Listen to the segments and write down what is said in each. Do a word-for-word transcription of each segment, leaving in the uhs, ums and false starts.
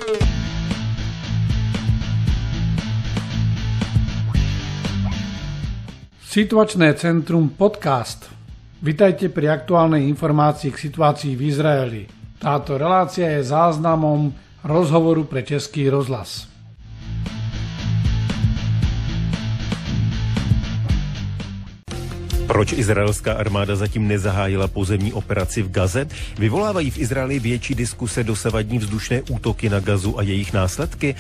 Situačné centrum podcast. Vitajte pri aktuálnej informácii k situácii v Izraeli. Táto relácia je záznamom rozhovoru pre Český rozhlas. Proč izraelská armáda zatím nezahájila pozemní operaci v Gaze? Vyvolávají v Izraeli větší diskuse dosavadní vzdušné útoky na Gazu a jejich následky?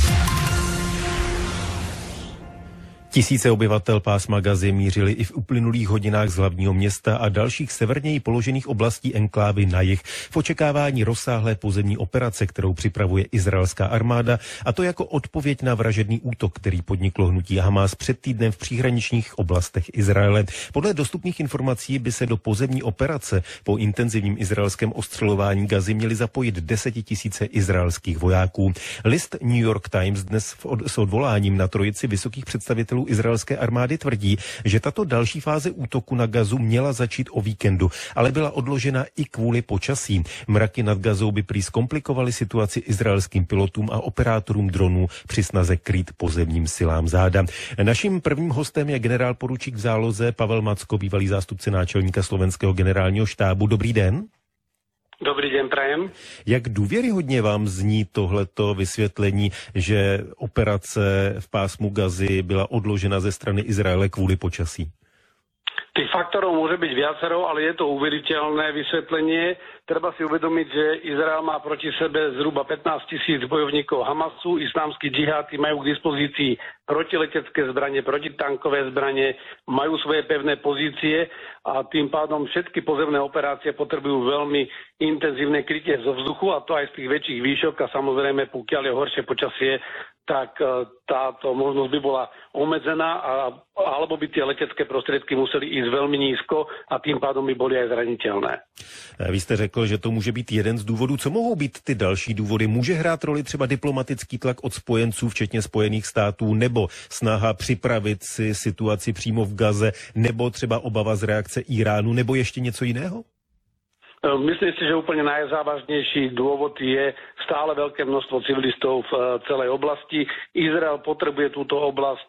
Tisíce obyvatel pásma Gazy mířili i v uplynulých hodinách z hlavního města a dalších severněji položených oblastí enklávy na jih v očekávání rozsáhlé pozemní operace, kterou připravuje izraelská armáda, a to jako odpověď na vražedný útok, který podniklo hnutí Hamas před týdnem v příhraničních oblastech Izraele. Podle dostupných informací by se do pozemní operace po intenzivním izraelském ostřelování Gazy měli zapojit desetitisíce izraelských vojáků. List New York Times dnes s odvoláním na trojici vysokých představitelů izraelské armády tvrdí, že tato další fáze útoku na Gazu měla začít o víkendu, ale byla odložena i kvůli počasí. Mraky nad Gazou by prý zkomplikovaly situaci izraelským pilotům a operátorům dronů při snaze krýt pozemním silám záda. Naším prvním hostem je generál poručík v záloze Pavel Macko, bývalý zástupce náčelníka slovenského generálního štábu. Dobrý den. Dobrý den, prajem. Jak důvěryhodně vám zní tohleto vysvětlení, že operace v pásmu Gazy byla odložena ze strany Izraele kvůli počasí? Tých faktorov môže byť viacero, ale je to uveriteľné vysvetlenie. Treba si uvedomiť, že Izrael má proti sebe zhruba pätnásť tisíc bojovníkov Hamasu, islamskí džiháti majú k dispozícii protiletecké zbranie, protitankové zbranie, majú svoje pevné pozície a tým pádom všetky pozemné operácie potrebujú veľmi intenzívne krytie zo vzduchu, a to aj z tých väčších výšok, a samozrejme, pokiaľ je horšie počasie, tak táto možnosť by bola obmedzená, a, alebo by tie letecké prostriedky museli ísť veľmi nízko a tým pádom by boli aj zraniteľné. Vy jste řekl, že to může být jeden z důvodů. Co mohou být ty další důvody? Může hrát roli třeba diplomatický tlak od spojenců, včetně Spojených států, nebo snaha připravit si situaci přímo v Gaze, nebo třeba obava z reakce Iránu, nebo ještě něco jiného? Myslím si, že úplne najzávažnejší dôvod je stále veľké množstvo civilistov v celej oblasti. Izrael potrebuje túto oblasť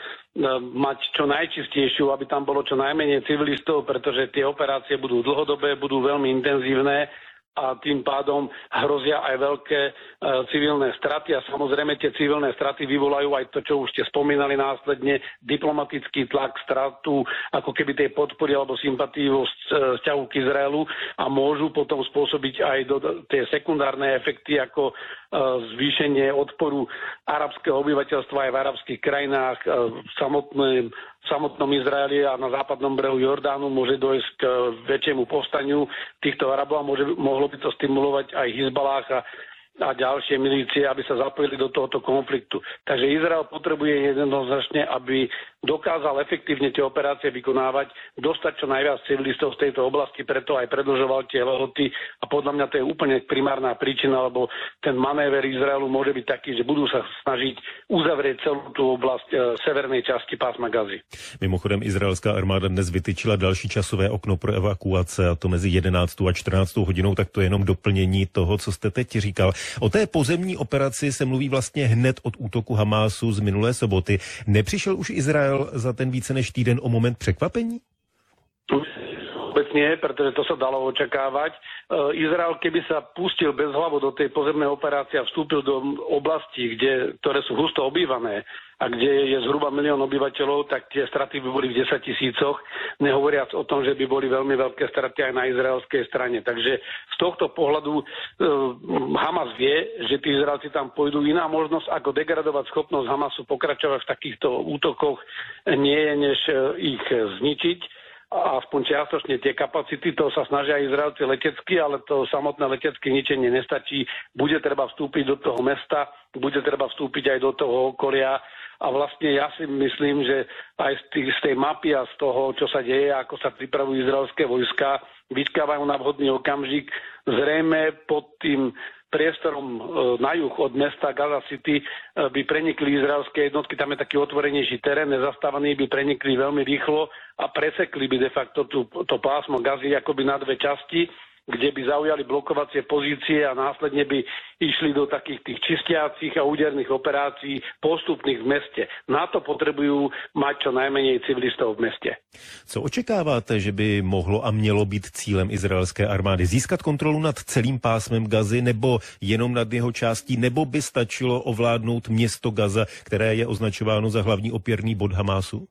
mať čo najčistejšiu, aby tam bolo čo najmenej civilistov, pretože tie operácie budú dlhodobé, budú veľmi intenzívne a tým pádom hrozia aj veľké e, civilné straty, a samozrejme tie civilné straty vyvolajú aj to, čo už ste spomínali následne, diplomatický tlak, stratu ako keby tej podpory alebo sympatii vo vzťahu k Izraelu, a môžu potom spôsobiť aj do, do, tie sekundárne efekty ako e, zvýšenie odporu arabského obyvateľstva aj v arabských krajinách, e, v samotném V samotnom Izraeli a na západnom brehu Jordánu môže dojsť k väčšiemu povstaniu týchto Arabov a môže, mohlo by to stimulovať aj Hizbalách a, a ďalšie milície, aby sa zapojili do tohoto konfliktu. Takže Izrael potrebuje jednoznačne, aby dokázal efektívne tie operácie vykonávať, dostať čo najviac civilistov z tejto oblasti, preto aj predĺžoval tie lehoty, a podľa mňa to je úplne primárna príčina, lebo ten manéver Izraelu môže byť taký, že budú sa snažiť uzavrieť celú tú oblasť e, severnej časti pásma Gazy. Mimochodem, izraelská armáda dnes vytyčila další časové okno pro evakuace, a to mezi jedenáctou a čtrnáctou hodinou, tak to je jenom doplnění toho, co jste teď říkal. O té pozemní operaci se mluví vlastně hned od útoku Hamásu z minulé soboty. Nepřišel už Izrael za ten více než týden o moment překvapení? Vôbec nie, pretože to sa dalo očakávať. Izrael, keby sa pustil bez hlavu do tej pozemnej operácie a vstúpil do oblastí, kde, ktoré sú husto obývané a kde je zhruba milión obyvateľov, tak tie straty by boli v desaťtisícoch, nehovoriac o tom, že by boli veľmi veľké straty aj na izraelskej strane. Takže z tohto pohľadu e, Hamas vie, že tí Izraelci tam pôjdu. Iná možnosť, ako degradovať schopnosť Hamasu pokračovať v takýchto útokoch, nie je, než ich zničiť. A aspoň čiastočne tie kapacity, to sa snažia Izraelci letecky, ale to samotné letecké ničenie nestačí. Bude treba vstúpiť do toho mesta, bude treba vstúpiť aj do toho okolia. A vlastne ja si myslím, že aj z, tých, z tej mapy a z toho, čo sa deje, ako sa pripravujú izraelské vojska, vyčkávajú na vhodný okamžik. Zrejme pod tým priestorom na juh od mesta Gaza City by prenikli izraelské jednotky, tam je taký otvorenejší terén, nezastávaný, by prenikli veľmi rýchlo a presekli by de facto tú, to pásmo Gazy akoby na dve časti. kde by zaujali blokovacie pozície a následne by išli do takých tých čistiacich a úderných operácií postupných v meste. Na to potrebujú mať čo najmenej civilistov v meste. Co očekáváte, že by mohlo a mělo být cílem izraelské armády? Získat kontrolu nad celým pásmem Gazy nebo jenom nad jeho částí, nebo by stačilo ovládnout město Gaza, které je označováno za hlavní opěrný bod Hamásu?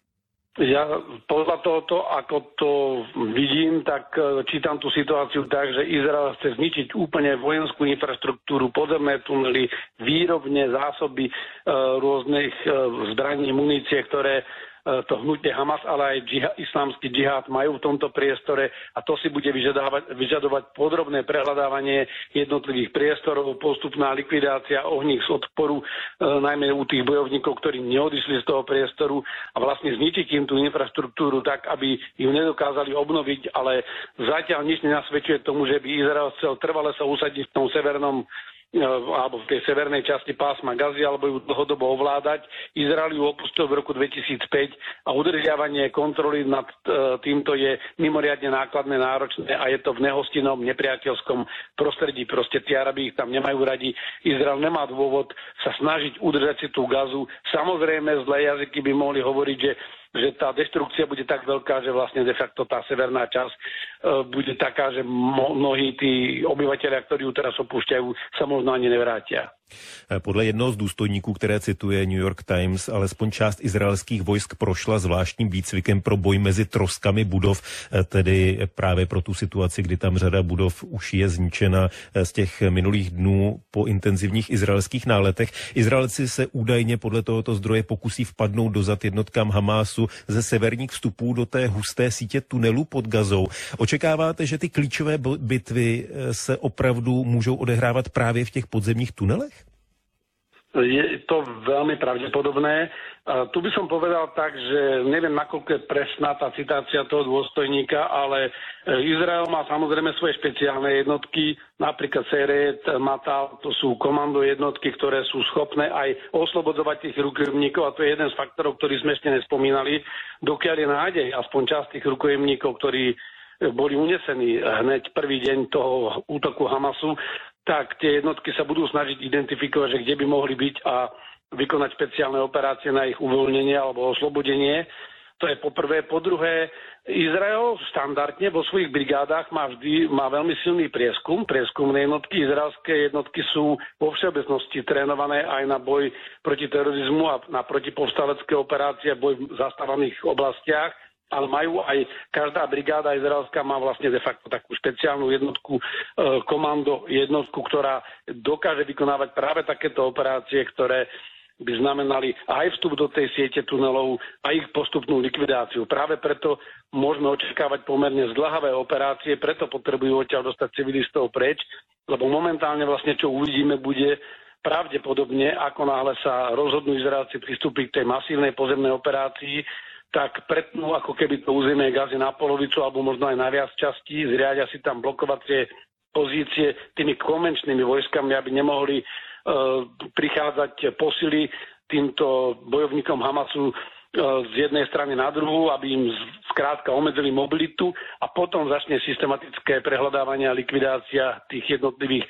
Ja podľa tohoto, ako to vidím, tak čítam tú situáciu tak, že Izrael chce zničiť úplne vojenskú infraštruktúru, podzemné tunely, výrobne, zásoby e, rôznych e, zbraní, munície, ktoré to hnutie Hamas, ale aj džiha, islamský džihad majú v tomto priestore a to si bude vyžadovať, vyžadovať podrobné prehľadávanie jednotlivých priestorov, postupná likvidácia ohníc odporu, e, najmä u tých bojovníkov, ktorí neodišli z toho priestoru a vlastne zničiť im tú infraštruktúru tak, aby ju nedokázali obnoviť, ale zatiaľ nič nenasvedčuje tomu, že by Izrael chcel trvale sa usadiť v tom severnom alebo v tej severnej časti pásma Gazy, alebo ju dlhodobo ovládať. Izrael ju opustil v roku dvetisícpäť a udržiavanie kontroly nad týmto je mimoriadne nákladné, náročné a je to v nehostinnom, nepriateľskom prostredí. Proste tí Arabi ich tam nemajú radi. Izrael nemá dôvod sa snažiť udržať si tú Gazu. Samozrejme, zlé jazyky by mohli hovoriť, že že tá deštrukcia bude tak veľká, že vlastne de facto tá severná časť e, bude taká, že mnohí tí obyvateľia, ktorí ju teraz opúšťajú, sa možno ani nevrátia. Podle jednoho z důstojníků, které cituje New York Times, alespoň část izraelských vojsk prošla zvláštním výcvikem pro boj mezi troskami budov, tedy právě pro tu situaci, kdy tam řada budov už je zničena z těch minulých dnů po intenzivních izraelských náletech. Izraelci se údajně podle tohoto zdroje pokusí vpadnout dozad jednotkám Hamásu ze severních vstupů do té husté sítě tunelů pod Gazou. Očekáváte, že ty klíčové bitvy se opravdu můžou odehrávat právě v těch podzemních tunelech? Je to veľmi pravdepodobné. A tu by som povedal tak, že neviem, nakoľko je presná tá citácia toho dôstojníka, ale Izrael má samozrejme svoje špeciálne jednotky, napríklad Seret, Matal, to sú komando jednotky, ktoré sú schopné aj oslobodzovať tých rukojemníkov a to je jeden z faktorov, ktorý sme ešte nespomínali. Dokiaľ je nádej, aspoň časť tých rukojemníkov, ktorí boli unesení hneď prvý deň toho útoku Hamasu, tak tie jednotky sa budú snažiť identifikovať, že kde by mohli byť a vykonať špeciálne operácie na ich uvoľnenie alebo oslobodenie. To je po prvé. Po druhé, Izrael štandardne vo svojich brigádach má vždy má veľmi silný prieskum. Prieskumné jednotky, izraelské jednotky sú vo všeobecnosti trénované aj na boj proti terorizmu a na protipovstalecké operácie, boj v zastávaných oblastiach. Ale majú aj, každá brigáda izraelská má vlastne de facto takú špeciálnu jednotku, e, komando jednotku, ktorá dokáže vykonávať práve takéto operácie, ktoré by znamenali aj vstup do tej siete tunelov a ich postupnú likvidáciu. Práve preto môžeme očakávať pomerne zdĺhavé operácie, preto potrebujú odtiaľ dostať civilistov preč, lebo momentálne vlastne čo uvidíme bude pravdepodobne, ako náhle sa rozhodnú Izraelci pristúpiť k tej masívnej pozemnej operácii, tak pretnú ako keby to územie Gazy na polovicu alebo možno aj na viac častí, zriadia si tam blokovacie pozície tými konvenčnými vojskami, aby nemohli e, prichádzať posily týmto bojovníkom Hamasu e, z jednej strany na druhú, aby im skrátka obmedzili mobilitu a potom začne systematické prehľadávanie a likvidácia tých jednotlivých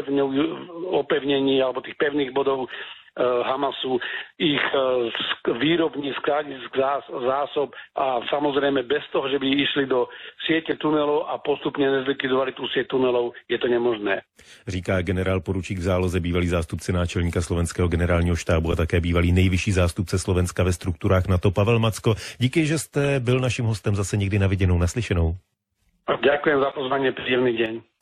opevnení alebo tých pevných bodov Hamasu, ich výrobní, skladisk, zásob a samozrejme bez toho, že by išli do siete tunelov a postupne nezlikvidovali tú sieť tunelov, je to nemožné. Říká generál poručík v záloze, bývalý zástupce náčelníka slovenského generálního štábu a také bývalý nejvyšší zástupce Slovenska ve strukturách NATO Pavel Macko. Díky, že jste byl naším hostem zase někdy na viděnou, naslyšenou. Ďakujem za pozvanie, príjemný deň.